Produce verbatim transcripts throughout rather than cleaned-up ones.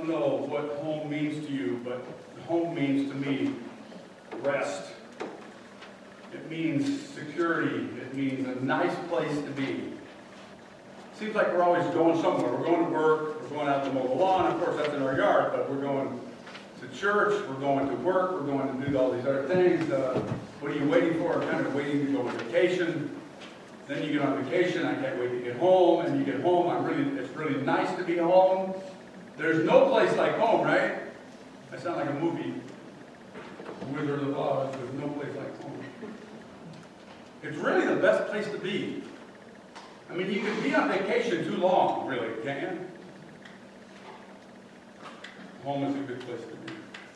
don't know what home means to you, but home means to me rest. It means security. It means a nice place to be. Seems like we're always going somewhere. We're going to work. We're going out to mow the lawn. Of course, that's in our yard, but we're going to church. We're going to work. We're going to do all these other things. Uh, what are you waiting for? I'm kind of waiting to go on vacation. Then you get on vacation. I can't wait to get home. And you get home. I'm really. It's really nice to be home. There's no place like home, right? I sound like a movie. Wizard of Oz. There's no place like home. It's really the best place to be. I mean, you can be on vacation too long, really, can't you? Home is a good place to be.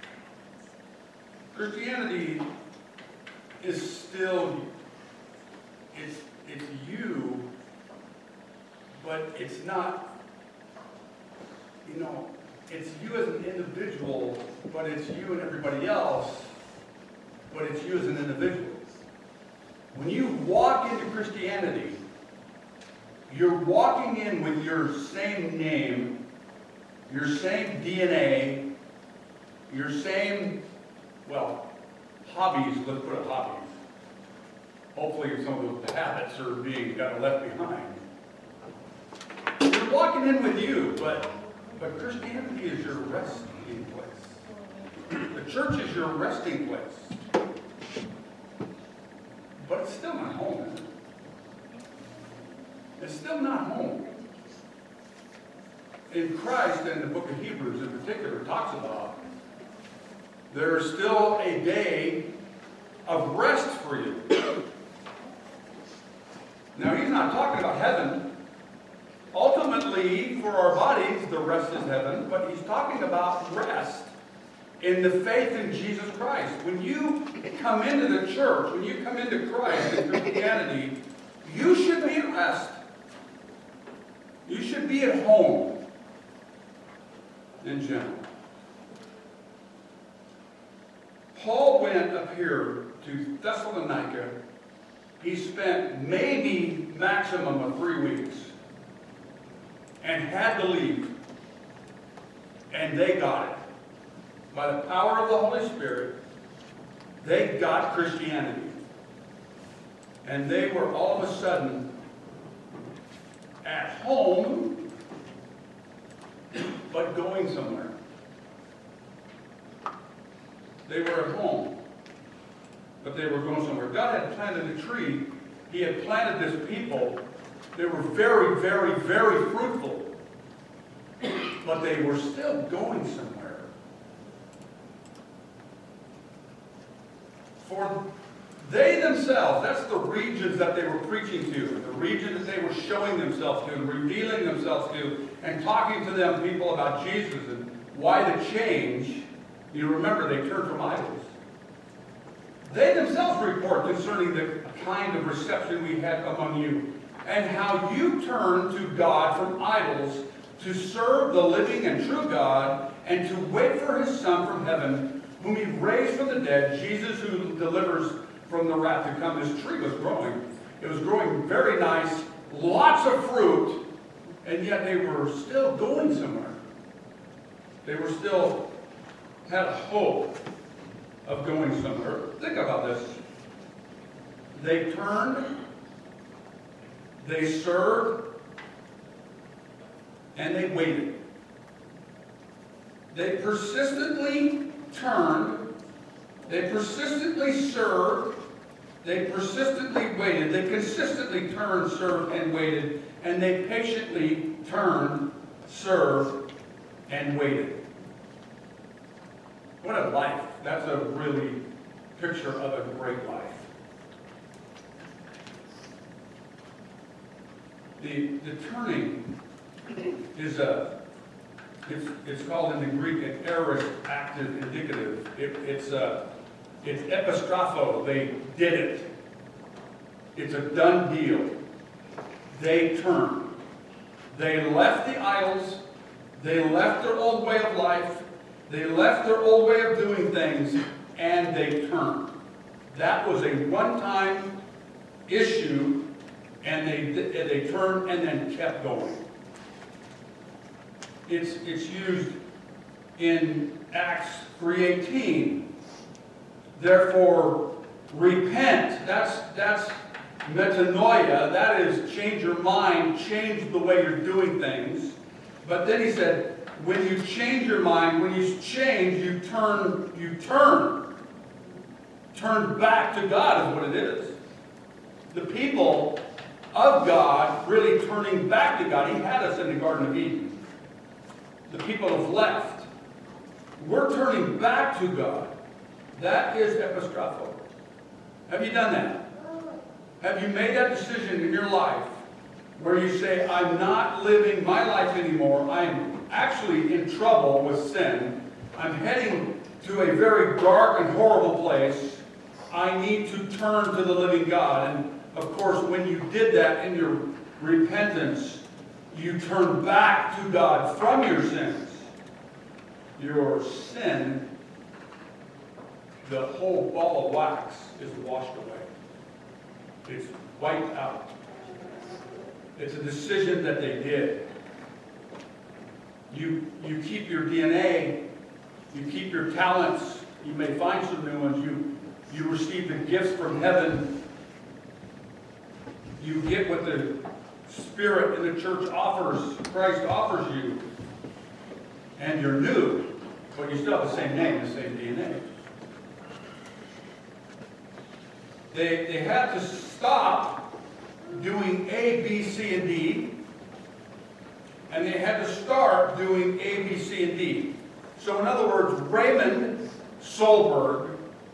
Christianity is still, it's, it's you, but it's not, you know, it's you as an individual, but it's you and everybody else, but it's you as an individual. When you walk into Christianity, you're walking in with your same name, your same D N A, your same, well, hobbies, let's put it hobbies. Hopefully some of those habits are being kind of left behind. You're walking in with you, but, but Christianity is your resting place. The church is your resting place. But it's still not home, is it? It's still not home. In Christ, and the book of Hebrews in particular talks about, there is still a day of rest for you. Now, he's not talking about heaven. Ultimately, for our bodies, the rest is heaven, but he's talking about rest in the faith in Jesus Christ. When you come into the church, when you come into Christ and Christianity, you should be at rest. You should be at home in general. Paul went up here to Thessalonica. He spent maybe maximum of three weeks and had to leave. And they got it. By the power of the Holy Spirit, they got Christianity. And they were all of a sudden at home, but going somewhere. They were at home, but they were going somewhere. God had planted a tree. He had planted this people. They were very, very, very fruitful, but they were still going somewhere. For they themselves, that's the regions that they were preaching to, the region that they were showing themselves to and revealing themselves to and talking to them people about Jesus and why the change. You remember, they turned from idols. They themselves report concerning the kind of reception we had among you and how you turned to God from idols to serve the living and true God and to wait for his Son from heaven, whom he raised from the dead, Jesus who delivers from the wrath to come. This tree was growing. It was growing very nice, lots of fruit, and yet they were still going somewhere. They were still had a hope of going somewhere. Think about this. They turned, they served, and they waited. They persistently turned, they persistently served, they persistently waited, they consistently turned, served, and waited, and they patiently turned, served, and waited. What a life. That's a really picture of a great life. The, the turning is a, it's, it's called in the Greek an aorist active indicative. It, it's a, it's epistropho. They did it. It's a done deal. They turned. They left the idols. They left their old way of life. They left their old way of doing things, and they turned. That was a one-time issue, and they, they turned and then kept going. It's, it's used in Acts three eighteen. Therefore, repent. That's, that's metanoia. That is change your mind, change the way you're doing things. But then he said, when you change your mind, when you change, you turn, you turn. Turn back to God is what it is. The people of God really turning back to God. He had us in the Garden of Eden. The people have left. We're turning back to God. That is epistropho. Have you done that? Have you made that decision in your life where you say, I'm not living my life anymore. I'm actually in trouble with sin. I'm heading to a very dark and horrible place. I need to turn to the living God. And of course, when you did that in your repentance, you turn back to God from your sins. Your sin, the whole ball of wax is washed away. It's wiped out. It's a decision that they did. You, you keep your D N A, you keep your talents, you may find some new ones, you, you receive the gifts from heaven, you get what the Spirit in the church offers, Christ offers you, and you're new, but you still have the same name, the same D N A. They, they had to stop doing A, B, C, and D, and they had to start doing A, B, C, and D. So in other words, Raymond Solberg,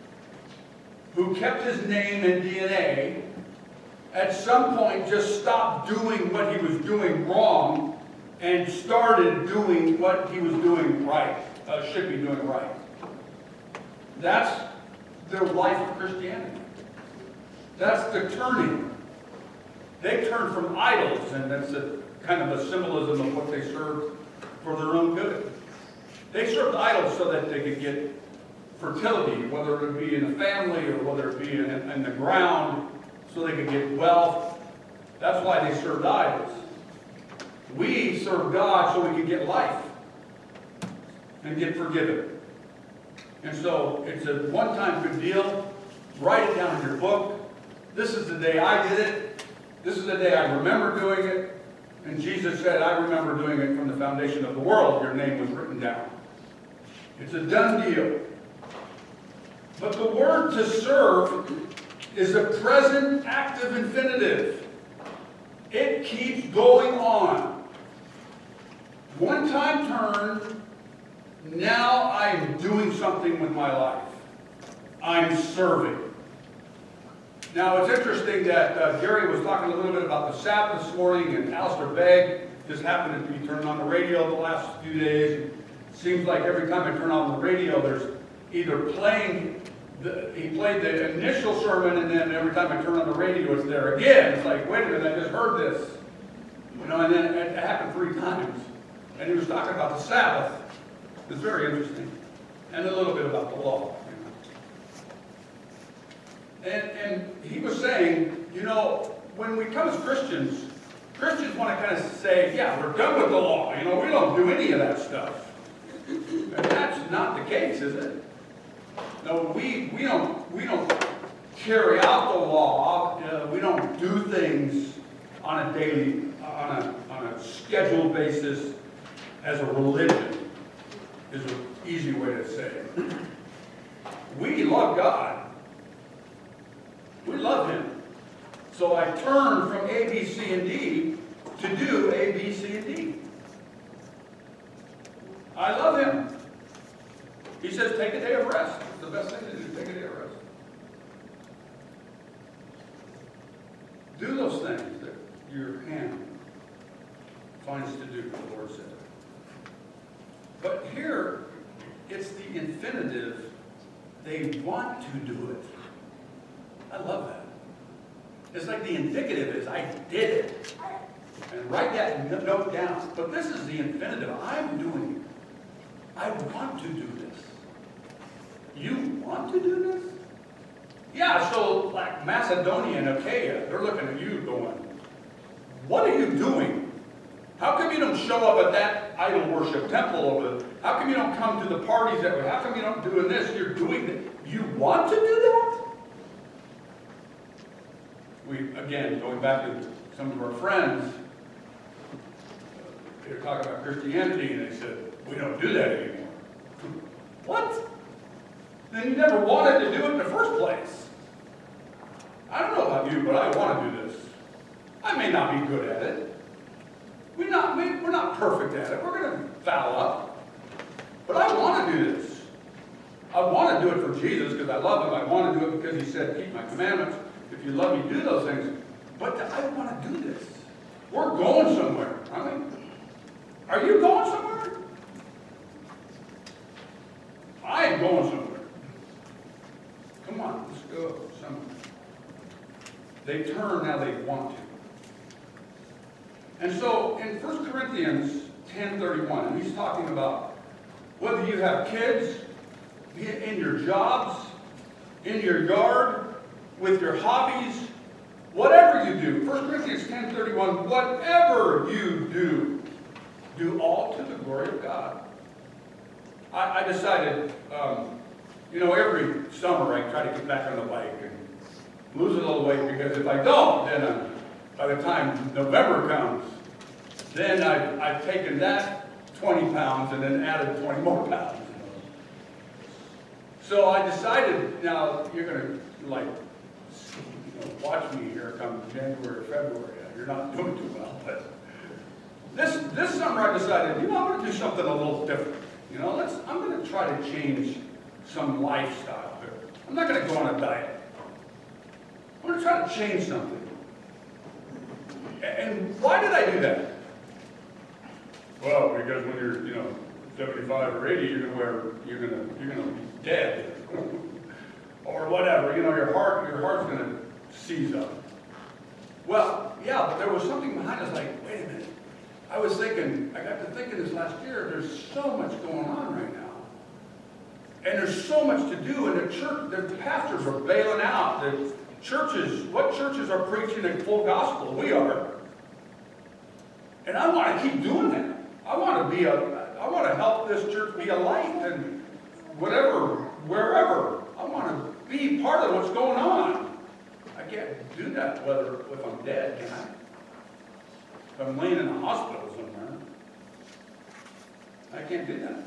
who kept his name and D N A, at some point just stopped doing what he was doing wrong and started doing what he was doing right, uh, should be doing right. That's the life of Christianity. That's the turning. They turned from idols, and that's a kind of a symbolism of what they served for their own good. They served idols so that they could get fertility, whether it be in the family or whether it be in, in the ground, so they could get wealth. That's why they served idols. We serve God so we can get life and get forgiven. And so it's a one-time good deal. Write it down in your book. This is the day I did it. This is the day I remember doing it. And Jesus said, I remember doing it from the foundation of the world. Your name was written down. It's a done deal. But the word to serve is a present active infinitive. It keeps going on. One time turn, now I'm doing something with my life. I'm serving. Now it's interesting that uh, Gary was talking a little bit about the Sabbath this morning, and Alistair Begg just happened to be turning on the radio the last few days. It seems like every time I turn on the radio, there's either playing, the, he played the initial sermon, and then every time I turn on the radio, it's there again. It's like, wait a minute, I just heard this. You know, and then it happened three times. And he was talking about the Sabbath. It's very interesting. And a little bit about the law. And, and he was saying, you know, when we come as Christians, Christians want to kind of say, yeah, we're done with the law. You know, we don't do any of that stuff. And that's not the case, is it? No, we, we, don't, we don't carry out the law. Uh, we don't do things on a daily, on a, on a scheduled basis as a religion, is an easy way to say it. We love God. We love Him. So I turn from A, B, C, and D to do A, B, C, and D. I love Him. He says, take a day of rest. It's the best thing to do, take a day of rest. Do those things that your hand finds to do, the Lord said. But here, it's the infinitive. They want to do it. I love that. It's like the indicative is, I did it. And write that note down. But this is the infinitive. I'm doing it. I want to do this. You want to do this? Yeah, so like Macedonia and Achaia, they're looking at you going, what are you doing? How come you don't show up at that that idol worship temple over there? How come you don't come to the parties that way? How come you don't doing this? You're doing that. You want to do that? We, again, going back to some of our friends, they were talking about Christianity, and they said, we don't do that anymore. What? Then you never wanted to do it in the first place. I don't know about you, but I want to do this. I may not be good at it. We're not, we're not perfect at it. We're going to foul up. But I want to do this. I want to do it for Jesus because I love him. I want to do it because he said, keep my commandments. If you love me, do those things. But I want to do this. We're going somewhere, aren't we? Are you going somewhere? I am going somewhere. Come on, let's go somewhere. They turn, now they want to. And so in First Corinthians ten thirty-one, and he's talking about whether you have kids, in your jobs, in your yard, with your hobbies, whatever you do. First Corinthians ten thirty-one, whatever you do, do all to the glory of God. I, I decided, um, you know, every summer I try to get back on the bike and lose a little weight, because if I don't, then I'm, by the time November comes, then I've, I've taken that twenty pounds and then added twenty more pounds. You know. So I decided, now you're going to, like, you know, watch me here come January, February. You're not doing too well, but this this summer I decided, you know, I'm going to do something a little different. You know, let's. I'm going to try to change some lifestyle here. I'm not going to go on a diet. I'm going to try to change something. And why did I do that? Well, because when you're, you know, seventy-five or eighty, you're going to wear, you're going to, you're going to be dead, or whatever. You know, your heart, your heart's going to seize up. Well, yeah, but there was something behind us. Like, wait a minute. I was thinking. I got to thinking this last year. There's so much going on right now, and there's so much to do. And the church, the pastors are bailing out. The churches, what churches are preaching a full gospel? We are. And I want to keep doing that. I want to be a, I want to help this church be a light, and whatever, wherever. I want to be part of what's going on. I can't do that whether if I'm dead, can I? If I'm laying in a hospital somewhere, I can't do that.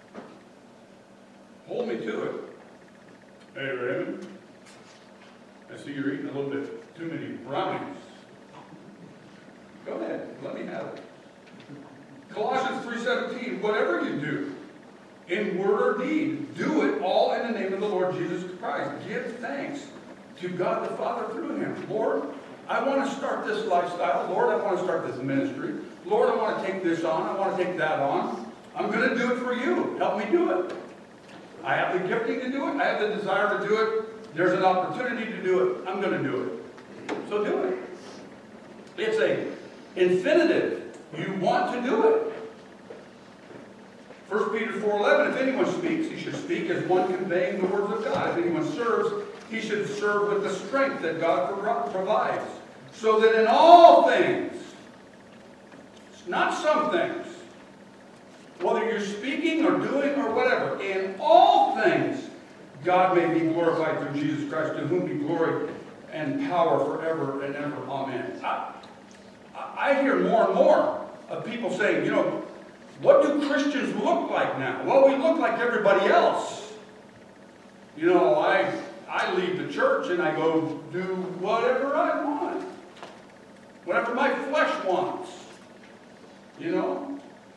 Hold me to it. Hey, Raymond, I see you're eating a little bit too many brownies. Go ahead, let me have it. Colossians three seventeen, whatever you do, in word or deed, do it all in the name of the Lord Jesus Christ. Give thanks to God the Father through him. Lord, I want to start this lifestyle. Lord, I want to start this ministry. Lord, I want to take this on. I want to take that on. I'm going to do it for you. Help me do it. I have the gifting to do it. I have the desire to do it. There's an opportunity to do it. I'm going to do it. So do it. It's a infinitive. You want to do it. First Peter four eleven, if anyone speaks, he should speak as one conveying the words of God. If anyone serves, he should serve with the strength that God provides. So that in all things, not some things, whether you're speaking or doing or whatever, in all things, God may be glorified through Jesus Christ, to whom be glory and power forever and ever. Amen. I, I hear more and more of people saying, you know, what do Christians look like now? Well, we look like everybody else. You know, I I leave the church and I go do whatever I want. Whatever my flesh wants. You know?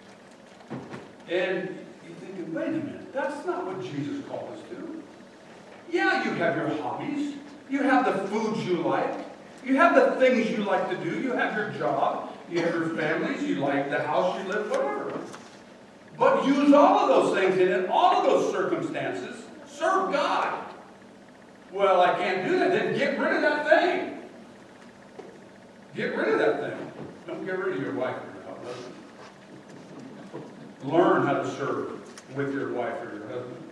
And you're thinking, wait a minute, that's not what Jesus called us to. Yeah, you have your hobbies. You have the foods you like. You have the things you like to do. You have your job. You have your families. You like the house you live, whatever. But use all of those things and in all of those circumstances, serve God. Well, I can't do that. Then get rid of that thing. Get rid of that thing. Don't get rid of your wife or your husband. Learn how to serve with your wife or your husband.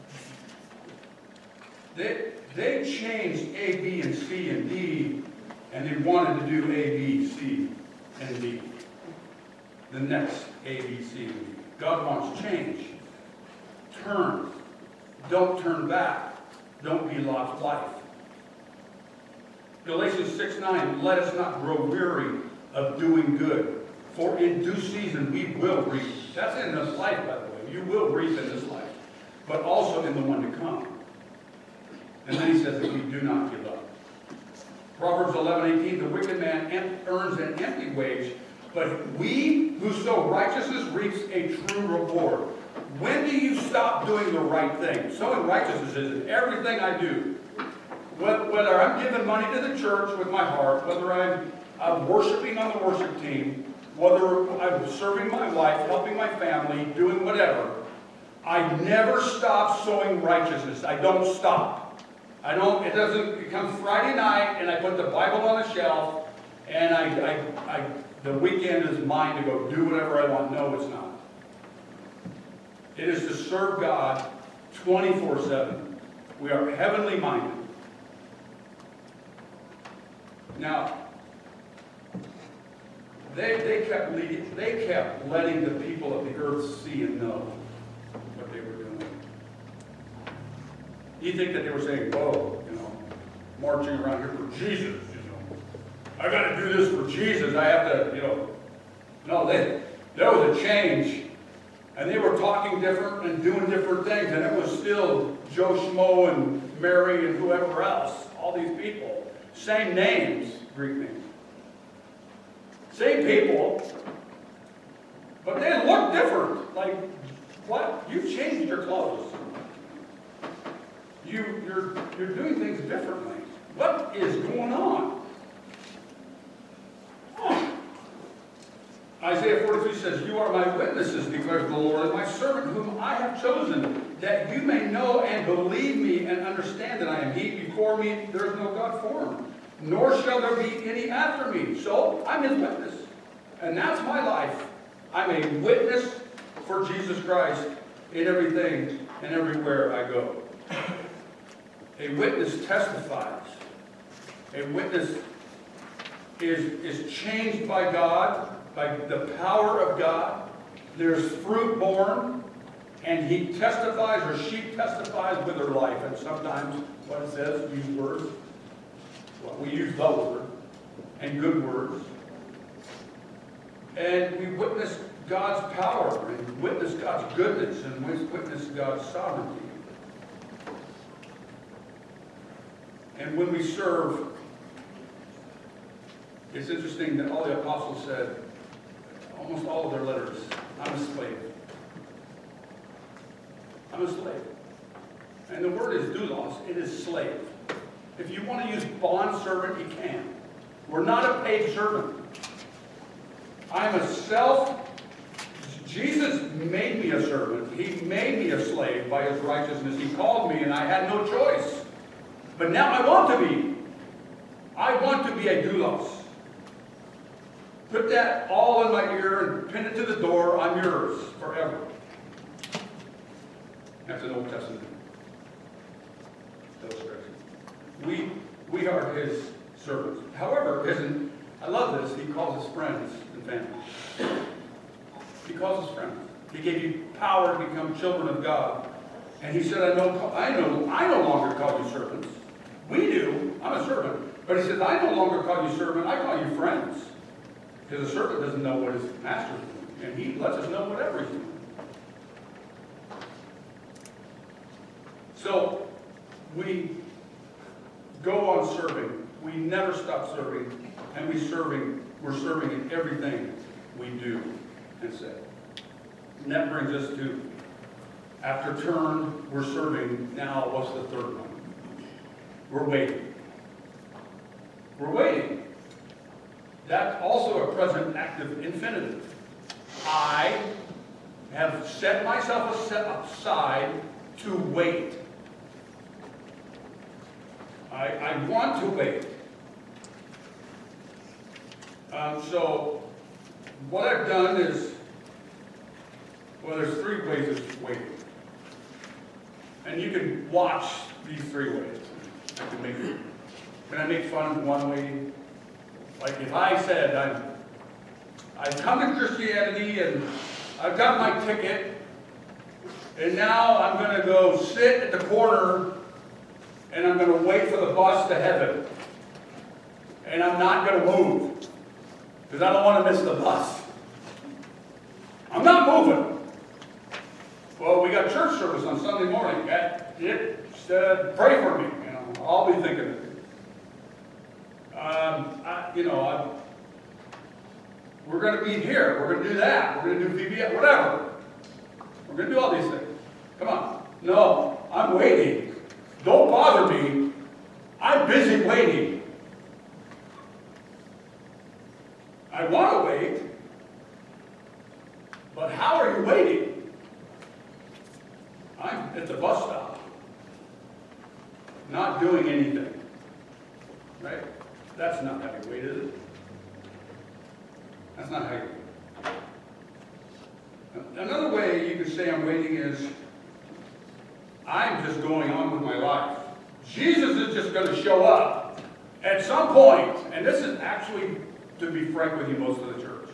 They, they changed A, B, and C, and D, and they wanted to do A, B, C, and D. The next A, B, C, D. God wants change. Turn. Don't turn back. Don't be Lot's wife. Galatians six nine, let us not grow weary of doing good, for in due season we will reap. That's in this life, by the way. You will reap in this life, but also in the one to come. And then he says that we do not give up. Proverbs eleven eighteen, the wicked man earns an empty wage, but we who sow righteousness reaps a true reward. When do you stop doing the right thing? Sowing righteousness is in everything I do. Whether I'm giving money to the church with my heart, whether I'm, I'm worshiping on the worship team, whether I'm serving my wife, helping my family, doing whatever, I never stop sowing righteousness. I don't stop. I don't, it doesn't, it comes Friday night and I put the Bible on the shelf and I, I, I, the weekend is mine to go do whatever I want. No, it's not. It is to serve God twenty-four seven. We are heavenly minded. Now, they, they, kept leading, they kept letting the people of the earth see and know what they were doing. You think that they were saying, whoa, you know, marching around here for Jesus, you know. I got to do this for Jesus. I have to, you know. No, they, there was a change. And they were talking different and doing different things. And it was still Joe Schmo and Mary and whoever else. All these people. Same names, Greek names. Same people. But they look different. Like, what? You've changed your clothes. You, you're, you're doing things differently. What is going on? Isaiah forty-three says, you are my witnesses, declares the Lord, and my servant whom I have chosen, that you may know and believe me and understand that I am he. Before me there is no God formed, nor shall there be any after me. So I'm his witness. And that's my life. I'm a witness for Jesus Christ in everything and everywhere I go. A witness testifies. A witness is, is changed by God, by the power of God. There's fruit born, and he testifies, or she testifies with her life. And sometimes what it says, use words. Well, we use the word, and good words. And we witness God's power, and witness God's goodness, and witness God's sovereignty. And when we serve, it's interesting that all the apostles said, almost all of their letters, I'm a slave. I'm a slave. And the word is doulos, it is slave. If you want to use bond servant, you can. We're not a paid servant. I'm a self, Jesus made me a servant. He made me a slave by his righteousness. He called me and I had no choice. But now I want to be. I want to be a doulos. Put that all in my ear and pin it to the door. I'm yours forever. That's an Old Testament illustration. We, we are his servants. However, isn't, I love this, he calls us friends and family. He calls us friends. He gave you power to become children of God. And he said, I know, I know, I no longer call you servants. We do. I'm a servant. But he says, I no longer call you servant, I call you friends. Because a servant doesn't know what his master's doing. And he lets us know whatever he's doing. So, we go on serving. We never stop serving. And we serving, we're serving in everything we do and say. And that brings us to, after turn, we're serving. Now, what's the third one? We're waiting. We're waiting. That's also a present active infinitive. I have set myself aside to wait. I, I want to wait. Um, so, what I've done is, well, there's three ways of waiting. And you can watch these three ways. I can make, can I make fun of one way? Like if I said, I'm, I've come to Christianity and I've got my ticket, and now I'm going to go sit at the corner, and I'm going to wait for the bus to heaven. And I'm not going to move, because I don't want to miss the bus. I'm not moving. Well, we got church service on Sunday morning. It said, pray for me. You know, I'll be thinking of it. Um, I, you know, I, we're going to meet here. We're going to do that. We're going to do V B S, whatever. We're going to do all these things. Come on. No, I'm waiting. Don't bother me. I'm busy waiting. I want to wait, but how are you waiting? I'm at the bus stop, not doing anything. Right? That's not how you wait, is it? That's not how you wait. Another way you could say I'm waiting is I'm just going on with my life. Jesus is just going to show up at some point, and this is actually, to be frank with you, most of the church.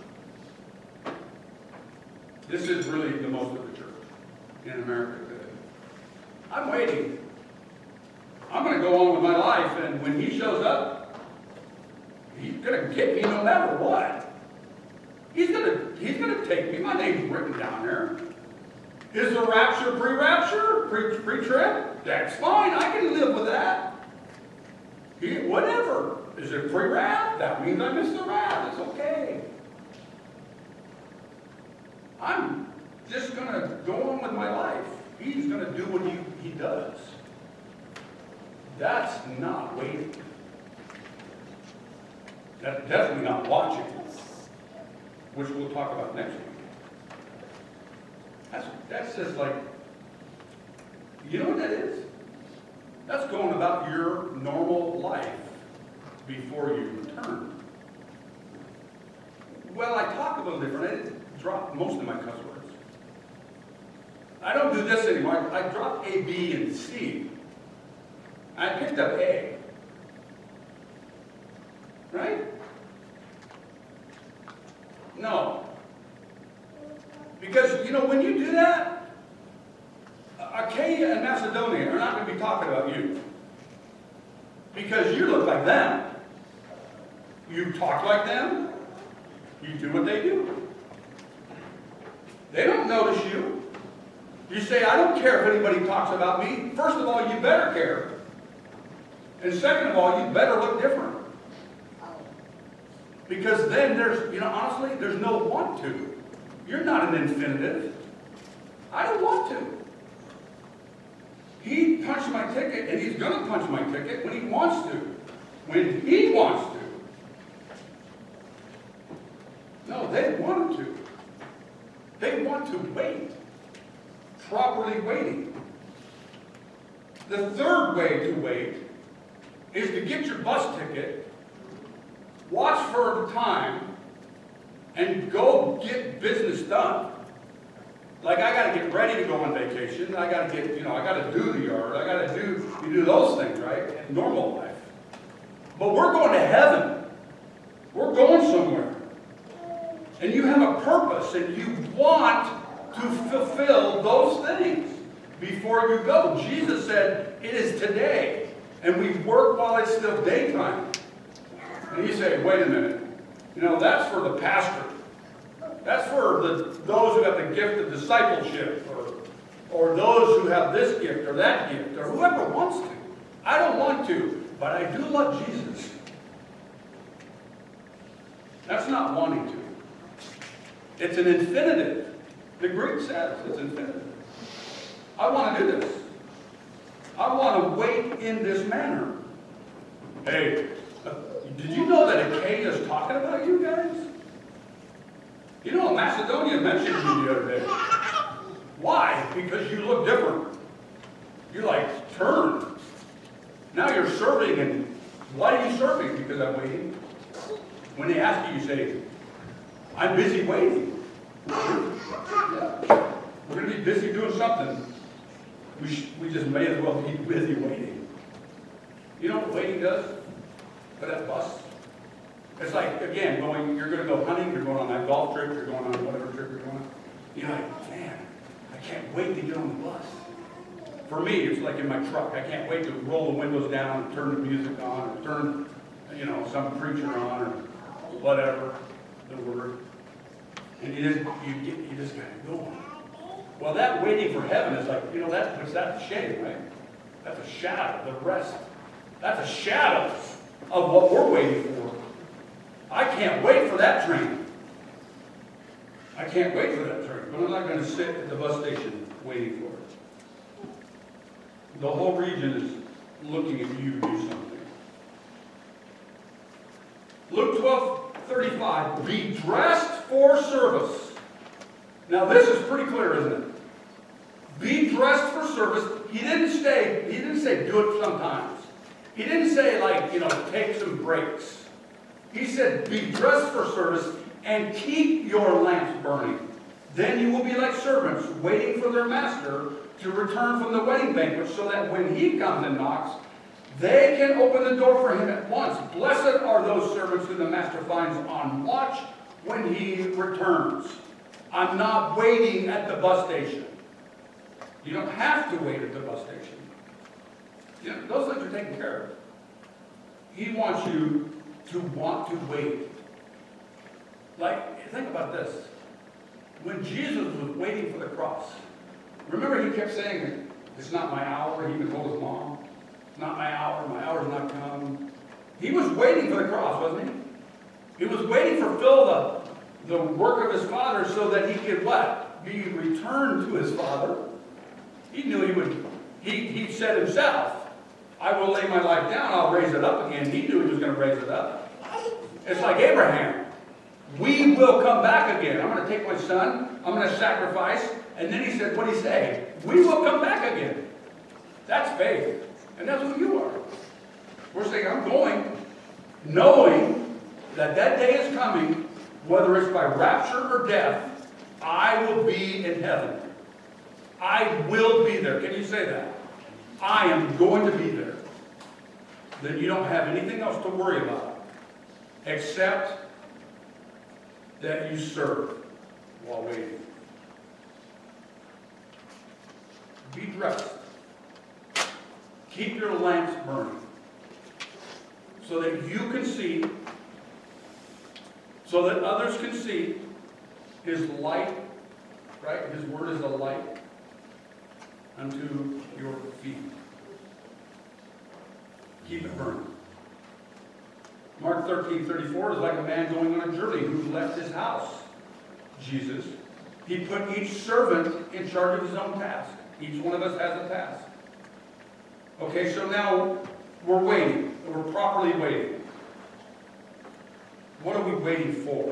This is really the most of the church in America today. I'm waiting. I'm going to go on with my life, and when he shows up, he's going to get me no matter what. He's going to, he's going to take me. My name's written down there. Is the rapture pre-rapture? Pre- pre-trib? That's fine. I can live with that. He, whatever. Is it pre-wrath? That means I missed the wrath. It's okay. I'm just going to go on with my life. He's going to do what he, he does. That's not waiting. That's definitely not watching, which we'll talk about next week. That's, that's just like, you know what that is? That's going about your normal life before you return. Well, I talk a little different. I didn't drop most of my cuss words. I don't do this anymore. I, I dropped A, B, and C. I picked up A. Right? No. Because, you know, when you do that, Achaia and Macedonia are not going to be talking about you. Because you look like them. You talk like them. You do what they do. They don't notice you. You say, I don't care if anybody talks about me. First of all, you better care. And second of all, you better look different. Because then there's, you know, honestly, there's no want to. You're not an infinitive. I don't want to. He punched my ticket, and he's going to punch my ticket when he wants to. When he wants to. No, they want to. They want to wait. Properly waiting. The third way to wait is to get your bus ticket, watch for the time, and go get business done. Like, I got to get ready to go on vacation. I got to get, you know, I got to do the yard. I got to do, you do those things, right? In normal life. But we're going to heaven. We're going somewhere. And you have a purpose, and you want to fulfill those things before you go. Jesus said, it is today, and we work while it's still daytime. And you say, wait a minute. You know, that's for the pastor. That's for the, those who have the gift of discipleship, or, or those who have this gift or that gift, or whoever wants to. I don't want to, but I do love Jesus. That's not wanting to. It's an infinitive. The Greek says it's infinitive. I want to do this. I want to wait in this manner. Hey, uh, did you know that Achaia is talking about you guys? You know, Macedonia mentioned you the other day. Why? Because you look different. You're like, turn. Now you're serving, and why are you serving? Because I'm waiting. When they ask you, you say, I'm busy waiting. Yeah. We're going to be busy doing something. We, sh we just may as well be busy waiting. You know what waiting does for that bus? It's like, again, going, you're going to go hunting, you're going on that golf trip, you're going on whatever trip you're going on. You're like, man, I can't wait to get on the bus. For me, it's like in my truck. I can't wait to roll the windows down and turn the music on, or turn, you know, some preacher on, or whatever, the word. And you just, you get, you just gotta go. Well, that waiting for heaven is like, you know, that puts that to shame, right? That's a shadow, the rest. That's a shadow of what we're waiting for. I can't wait for that train. I can't wait for that train, but I'm not going to sit at the bus station waiting for it. The whole region is looking at you to do something. Luke twelve thirty-five, be dressed for service. Now this is pretty clear, isn't it? Be dressed for service. He didn't say, he didn't say do it sometimes. He didn't say, like, you know, take some breaks. He said, be dressed for service and keep your lamps burning. Then you will be like servants waiting for their master to return from the wedding banquet, so that when he comes and knocks, they can open the door for him at once. Blessed are those servants whom the master finds on watch when he returns. I'm not waiting at the bus station. You don't have to wait at the bus station. You know, those things are taken care of. He wants you to want to wait. Like, think about this. When Jesus was waiting for the cross, remember he kept saying, it's not my hour. He even told his mom, it's not my hour. My hour's not come. He was waiting for the cross, wasn't he? He was waiting for Phil, the, the work of his father, so that he could what? Be returned to his father. He knew he would. He, he said himself, I will lay my life down, I'll raise it up again. He knew he was going to raise it up. It's like Abraham. We will come back again. I'm going to take my son. I'm going to sacrifice. And then he said, what did he say? We will come back again. That's faith. And that's what you are. We're saying, I'm going, knowing that that day is coming, whether it's by rapture or death, I will be in heaven. I will be there. Can you say that? I am going to be there. Then you don't have anything else to worry about except that you serve while waiting. Be dressed. Keep your lamps burning so that you can see, so that others can see his light, right? His word is a light unto your feet. Keep it burning. Mark thirteen thirty-four is like a man going on a journey who left his house. Jesus. He put each servant in charge of his own task. Each one of us has a task. Okay, so now we're waiting. We're properly waiting. What are we waiting for?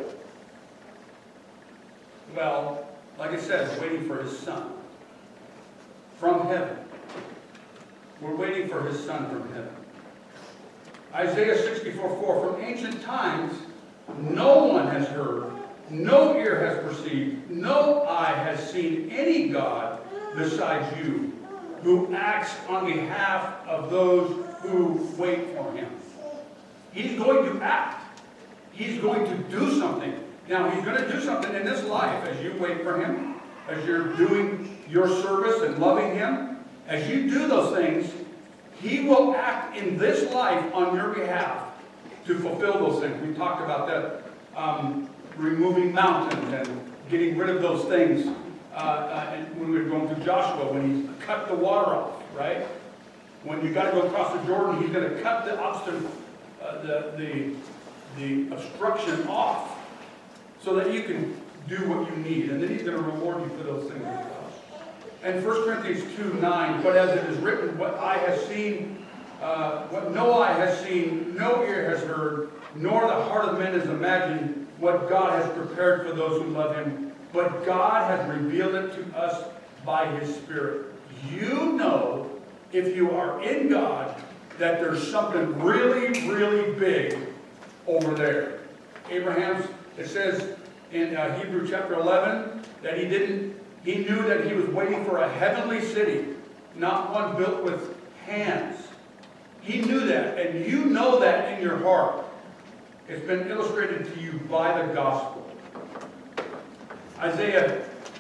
Well, like I said, we're waiting for his son from heaven. We're waiting for his son from heaven. Isaiah sixty-four four, from ancient times, no one has heard, no ear has perceived, no eye has seen any God besides you, who acts on behalf of those who wait for him. He's going to act. He's going to do something. Now, he's going to do something in this life as you wait for him, as you're doing your service and loving him. As you do those things, he will act in this life on your behalf to fulfill those things. We talked about that, um, removing mountains and getting rid of those things uh, uh, and when we were going through Joshua, when he cut the water off, right? When you got to go across the Jordan, he's going to cut the obstacle, uh, the, the, the obstruction off so that you can do what you need. And then he's going to reward you for those things as well. And First Corinthians two nine, but as it is written, what eye has seen, uh, what no eye has seen, no ear has heard, nor the heart of man has imagined what God has prepared for those who love him. But God has revealed it to us by his Spirit. You know, if you are in God, that there's something really, really big over there. Abraham's, it says in uh, Hebrew chapter eleven, that he didn't, he knew that he was waiting for a heavenly city, not one built with hands. He knew that, and you know that in your heart. It's been illustrated to you by the gospel. Isaiah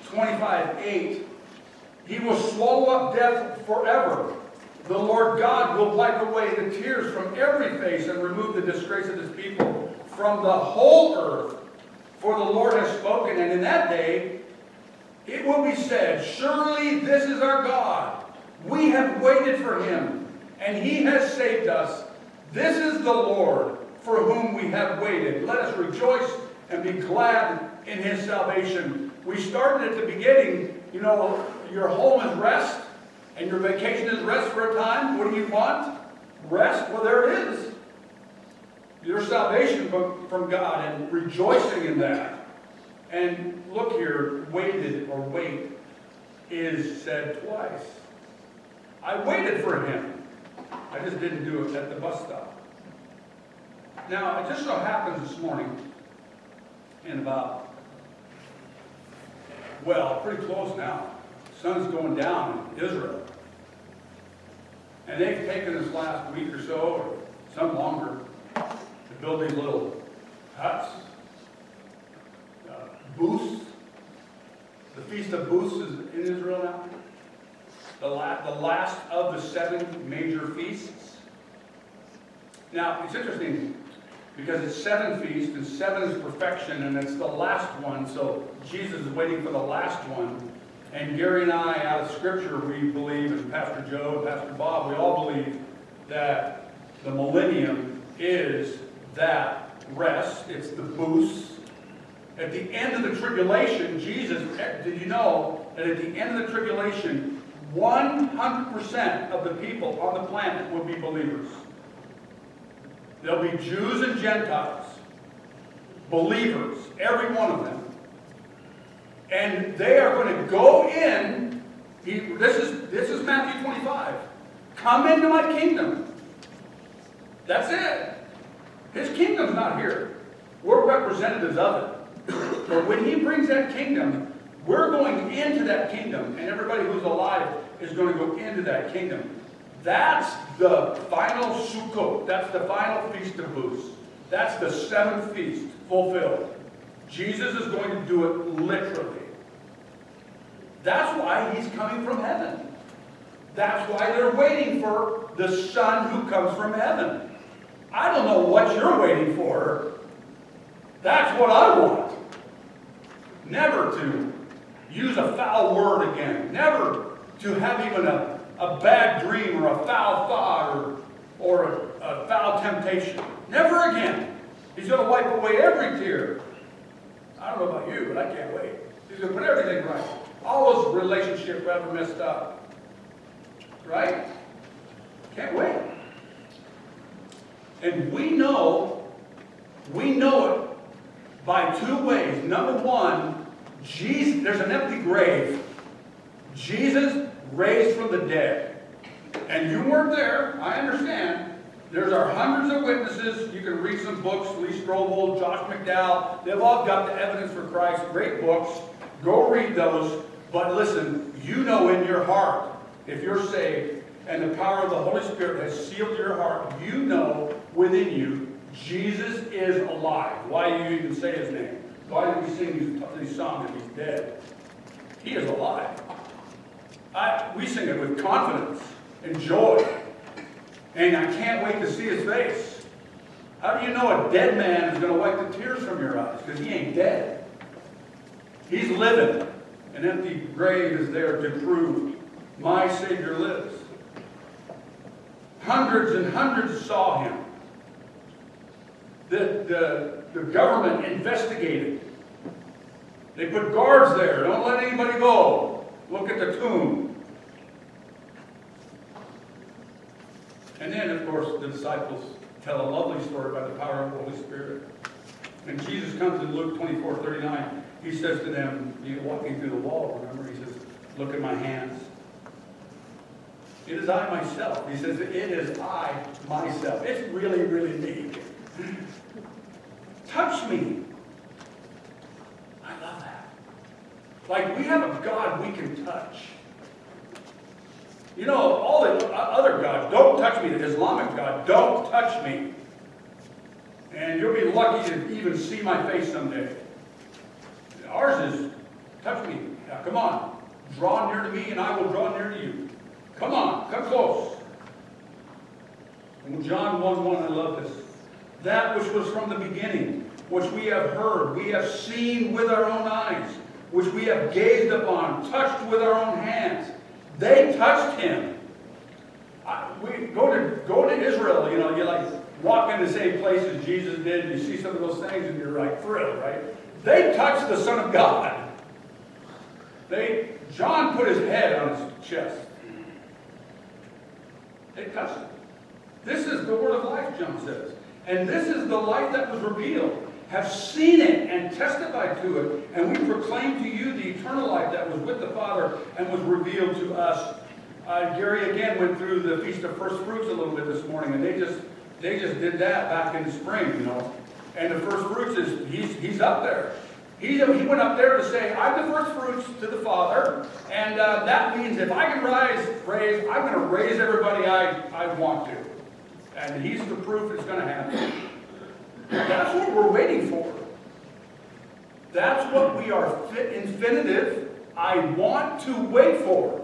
twenty-five eight, he will swallow up death forever. The Lord God will wipe away the tears from every face and remove the disgrace of his people from the whole earth. For the Lord has spoken, and in that day it will be said, surely this is our God. We have waited for him, and he has saved us. This is the Lord for whom we have waited. Let us rejoice and be glad in his salvation. We started at the beginning, you know, your home is rest, and your vacation is rest for a time. What do you want? Rest? Well, there it is. Your salvation from, from God and rejoicing in that. And look here, waited or wait is said twice. I waited for him. I just didn't do it at the bus stop. Now, it just so happens this morning, in about, well, pretty close now, sun's going down in Israel. And they've taken this last week or so, or some longer, to build these little huts, uh, booths. The Feast of Booths is in Israel now. The, la the last of the seven major feasts. Now, it's interesting because it's seven feasts, and seven is perfection, and it's the last one, so Jesus is waiting for the last one. And Gary and I, out of Scripture, we believe, and Pastor Joe and Pastor Bob, we all believe that the millennium is that rest. It's the booths. At the end of the tribulation, Jesus, did you know that at the end of the tribulation, one hundred percent of the people on the planet will be believers. There'll be Jews and Gentiles, believers, every one of them. And they are going to go in. He, this is this is Matthew twenty-five. Come into my kingdom. That's it. His kingdom's not here. We're representatives of it. But when he brings that kingdom, we're going into that kingdom, and everybody who's alive is going to go into that kingdom. That's the final Sukkot. That's the final Feast of Booths. That's the seventh feast fulfilled. Jesus is going to do it literally. That's why he's coming from heaven. That's why they're waiting for the Son who comes from heaven. I don't know what you're waiting for. That's what I want. Never to use a foul word again. Never to have even a, a bad dream or a foul thought or, or a, a foul temptation. Never again. He's going to wipe away every tear. I don't know about you, but I can't wait. He's going to put everything right. All those relationships ever messed up. Right? Can't wait. And we know, we know it by two ways. Number one, Jesus, there's an empty grave. Jesus raised from the dead. And you weren't there, I understand. There's our hundreds of witnesses. You can read some books, Lee Strobel, Josh McDowell. They've all got the evidence for Christ. Great books. Go read those. But listen, you know in your heart, if you're saved, and the power of the Holy Spirit has sealed your heart, you know within you, Jesus is alive. Why do you even say his name? Why do we sing these, these songs if he's dead? He is alive. I, we sing it with confidence and joy. And I can't wait to see his face. How do you know a dead man is going to wipe the tears from your eyes? Because he ain't dead. He's living. An empty grave is there to prove my Savior lives. Hundreds and hundreds saw him. The, the, the government investigated. They put guards there. Don't let anybody go. Look at the tomb. And then, of course, the disciples tell a lovely story by the power of the Holy Spirit. And Jesus comes in Luke twenty-four thirty-nine. He says to them, you know, walking through the wall, remember, he says, look at my hands. It is I myself. He says, it is I myself. It's really, really me. Touch me. I love that. Like, we have a God we can touch. You know, all the other gods, don't touch me. The Islamic God, don't touch me. And you'll be lucky to even see my face someday. Ours is, touch me. Now, come on. Draw near to me, and I will draw near to you. Come on. Come close. In John one one, I love this. That which was from the beginning, which we have heard, we have seen with our own eyes, which we have gazed upon, touched with our own hands. They touched him. I, we go to go to Israel, you know, you like walk in the same places Jesus did, and you see some of those things, and you're like thrilled, right? They touched the Son of God. They John put his head on his chest. They touched him. This is the word of life, John says. And this is the light that was revealed. Have seen it and testified to it. And we proclaim to you the eternal life that was with the Father and was revealed to us. Uh, Gary again went through the Feast of First Fruits a little bit this morning. And they just they just did that back in the spring, you know. And the first fruits is, he's, he's up there. He, he went up there to say, I'm the first fruits to the Father. And uh, that means if I can rise, raise, I'm going to raise everybody I, I want to. And he's the proof it's going to happen. That's what we're waiting for. That's what we are fit infinitive. I want to wait for.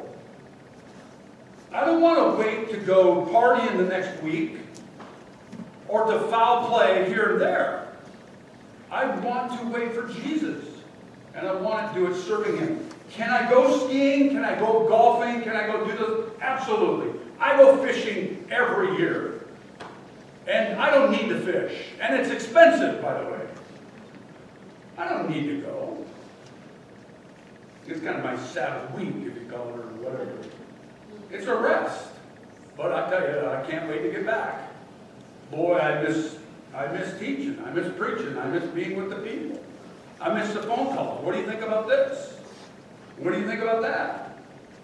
I don't want to wait to go party in the next week or to foul play here and there. I want to wait for Jesus. And I want to do it serving him. Can I go skiing? Can I go golfing? Can I go do this? Absolutely. I go fishing every year. And I don't need to fish. And it's expensive, by the way. I don't need to go. It's kind of my Sabbath week, if you call it, or whatever. It's a rest. But I tell you, I can't wait to get back. Boy, I miss, I miss teaching. I miss preaching. I miss being with the people. I miss the phone calls. What do you think about this? What do you think about that?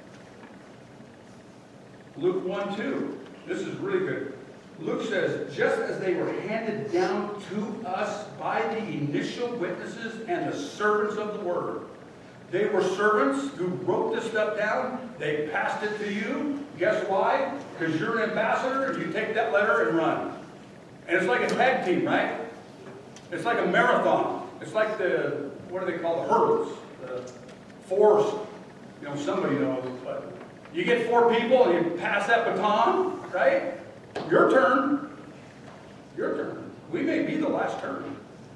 Luke one two. This is really good. Luke says, just as they were handed down to us by the initial witnesses and the servants of the word. They were servants who wrote this stuff down. They passed it to you. Guess why? Because you're an ambassador and you take that letter and run. And it's like a tag team, right? It's like a marathon. It's like the, what do they call the hurdles? The fours, you know, somebody knows. But you get four people and you pass that baton, right? Your turn. Your turn. We may be the last turn.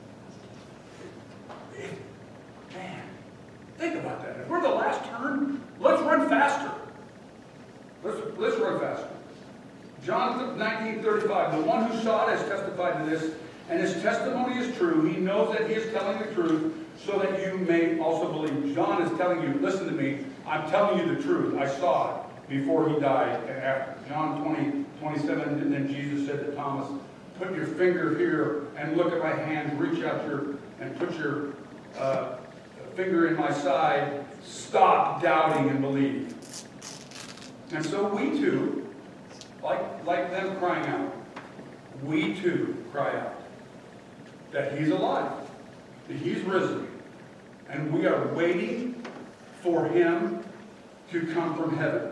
Man, think about that. If we're the last turn, let's run faster. Let's, let's run faster. John nineteen thirty-five, the one who saw it has testified to this, and his testimony is true. He knows that he is telling the truth, so that you may also believe. John is telling you, listen to me, I'm telling you the truth. I saw it before he died and after. John twenty, twenty-seven, and then Jesus said to Thomas, put your finger here and look at my hand, reach out your, and put your uh, finger in my side, stop doubting and believe. And so we too, like, like them crying out, we too cry out that he's alive, that he's risen, and we are waiting for him to come from heaven.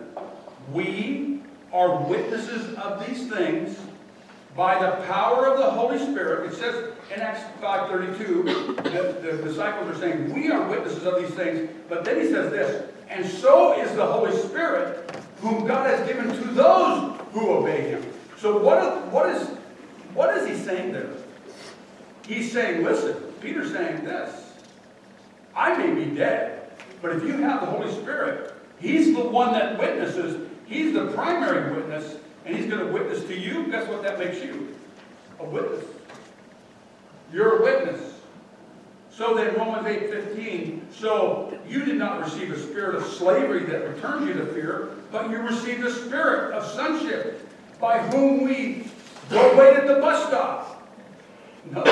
We are witnesses of these things by the power of the Holy Spirit. It says in Acts five thirty-two, that the disciples are saying, we are witnesses of these things. But then he says this, and so is the Holy Spirit, whom God has given to those who obey him. So what, what, is, what is he saying there? He's saying, listen, Peter's saying this. I may be dead, but if you have the Holy Spirit, he's the one that witnesses. He's the primary witness, and he's going to witness to you. Guess what that makes you? A witness. You're a witness. So then Romans eight fifteen, so you did not receive a spirit of slavery that returns you to fear, but you received a spirit of sonship, by whom we go wait at the bus stop. No.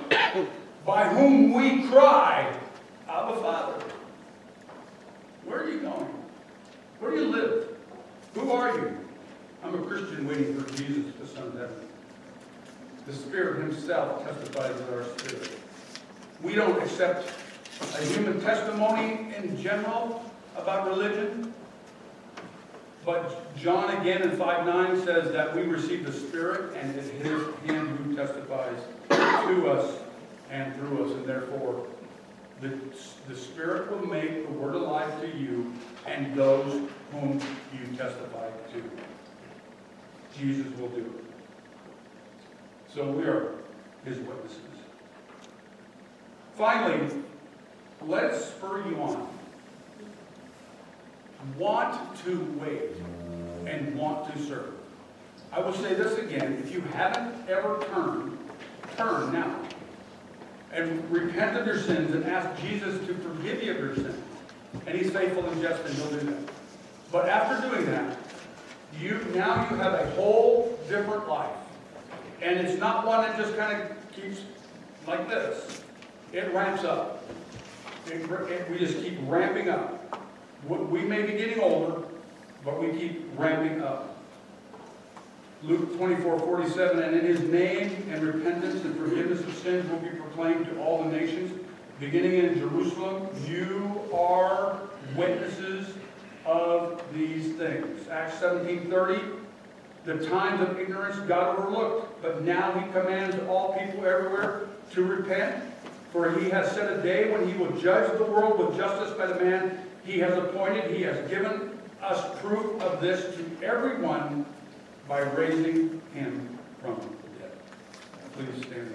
By whom we cry, Abba, Father. Where are you going? Where do you live? Who are you? I'm a Christian waiting for Jesus, the Son of Heaven. The Spirit himself testifies with our spirit. We don't accept a human testimony in general about religion. But John again in five nine says that we receive the Spirit, and it is him who testifies to us and through us. And therefore, The, the Spirit will make the Word alive to you and those whom you testify to. Jesus will do it. So we are His witnesses. Finally, let's spur you on. Want to wait and want to serve. I will say this again. If you haven't ever turned, turn now. And repent of your sins and ask Jesus to forgive you of your sins. And He's faithful and just, and He'll do that. But after doing that, you now you have a whole different life. And it's not one that just kind of keeps like this. It ramps up. It, it, we just keep ramping up. We may be getting older, but we keep ramping up. Luke twenty-four forty-seven, and in His name and repentance and forgiveness of sins will be proclaimed to all the nations, beginning in Jerusalem. You are witnesses of these things. Acts seventeen thirty, the times of ignorance God overlooked, but now He commands all people everywhere to repent, for He has set a day when He will judge the world with justice by the man He has appointed. He has given us proof of this to everyone by raising Him from the dead. Please stand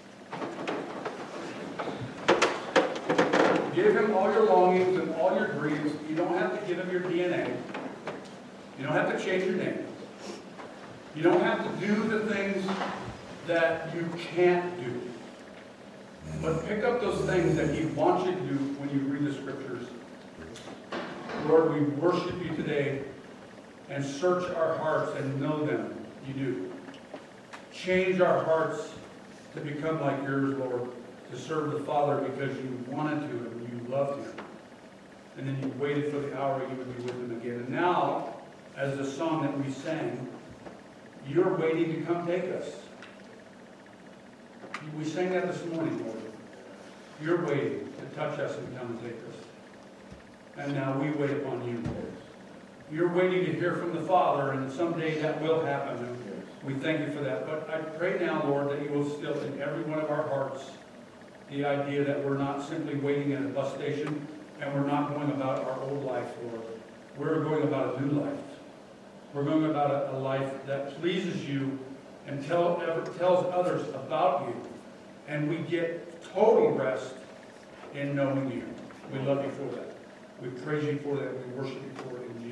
and sing. Give Him all your longings and all your dreams. You don't have to give Him your D N A. You don't have to change your name. You don't have to do the things that you can't do. But pick up those things that He wants you to do when you read the Scriptures. Lord, we worship You today and search our hearts and know them. You do. Change our hearts to become like Yours, Lord, to serve the Father because You wanted to and You loved Him. And then You waited for the hour You would be with Him again. And now, as the song that we sang, You're waiting to come take us. We sang that this morning, Lord. You're waiting to touch us and come and take us. And now we wait upon You, Lord. You're waiting to hear from the Father, and someday that will happen. And we thank You for that. But I pray now, Lord, that You will instill in every one of our hearts the idea that we're not simply waiting at a bus station and we're not going about our old life, Lord. We're going about a new life. We're going about a, a life that pleases You and tell, ever, tells others about You. And we get total rest in knowing You. We love You for that. We praise You for that. We worship You for it. In